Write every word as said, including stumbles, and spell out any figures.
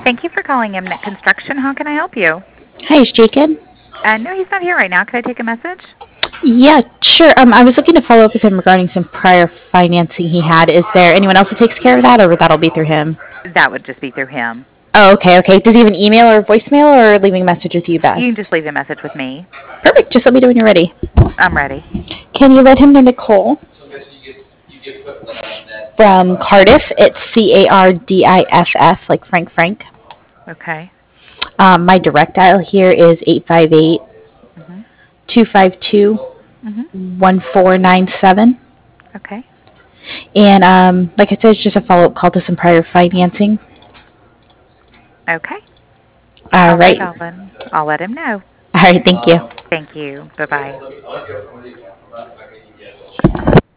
Thank you for calling Mnet Construction. How can I help you? Hi, is Jacob? Uh, no, he's not here right now. Could I take a message? Yeah, sure. Um, I was looking to follow up with him regarding some prior financing he had. Is there anyone else that takes care of that, or that'll be through him? That would just be through him. Oh, okay, okay. Does he have an email or voicemail, or leaving a message with you You can best? just leave a message with me. Perfect. Just let me know when you're ready. I'm ready. Can you let him know Nicole from Cardiff? It's C A R D I F F, like Frank Frank. Okay. Um, my direct dial here is eight five eight, Mhm. two five two, Mhm. one four nine seven. Okay. And um, like I said, it's just a follow up call to some prior financing. Okay. All All right, right. I'll let him, I'll let him know. All right. Thank you. Thank you. Bye bye.